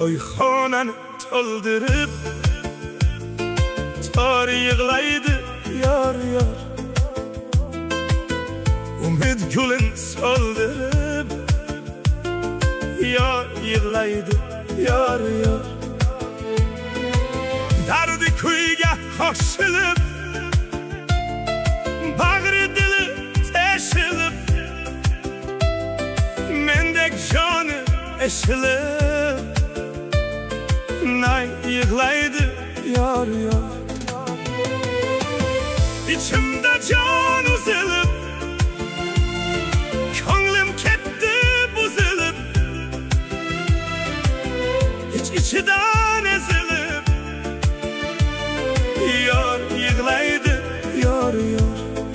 to'yxonani to'ldirib, tor yig'laydi yor yor. Umid gulin soldirib, yor yig'laydi yor yor. Dardi kuyga qo'shilib, bag'ri dili teshilib, mendek joni eshilib, nay yig'laydi yor yor. İçimde can uzilib, ko'nglim ketdi buzilib, ichidan ezilib, yor yig'laydi yor yor.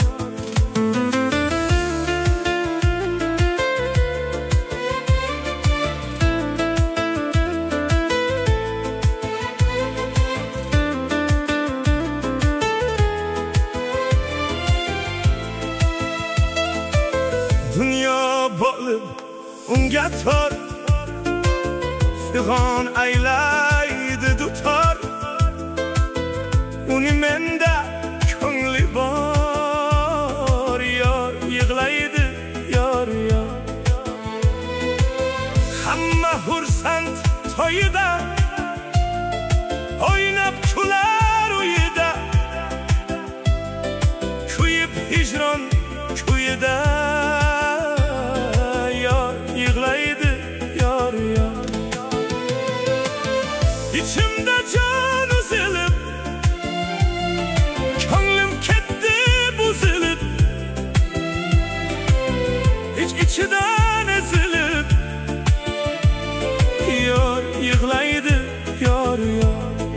Dünya bo'lib unga tor, fig'on aylaydi dutor. Uni menda ko'ngli bor, yor yig'laydi yor yor. Hamma xursand to'yida, o'ynab kular uyida, kuyib hijron kuyida, yig'laydi yor yor. İçimde can uzilib, ko'nglim ketdi buzilib, ichidan ezilib, yor yig'laydi yor yor.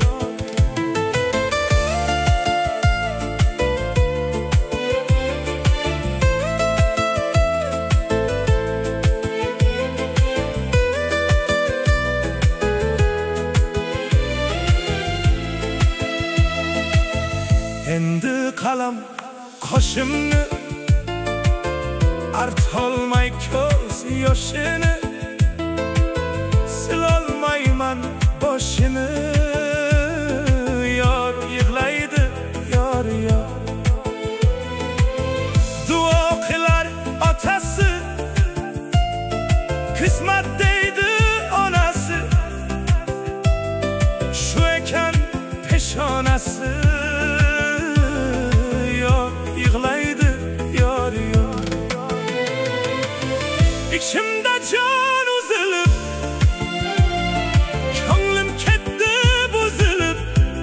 Endi qalam qo'shimni artolmay ko'z yoshini, silolmayman boshini, yor yig'laydi yor yor. Duo qilar otasi, qismat deydi onasi, shu ekan peshonasi, yig'laydi yor yor. İçimde can uzilib, ko'nglim ketdi buzilib,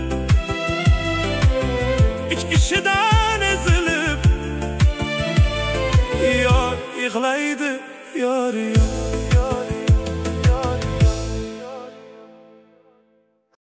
ichidan ezilib, yor yig'laydi yor yor.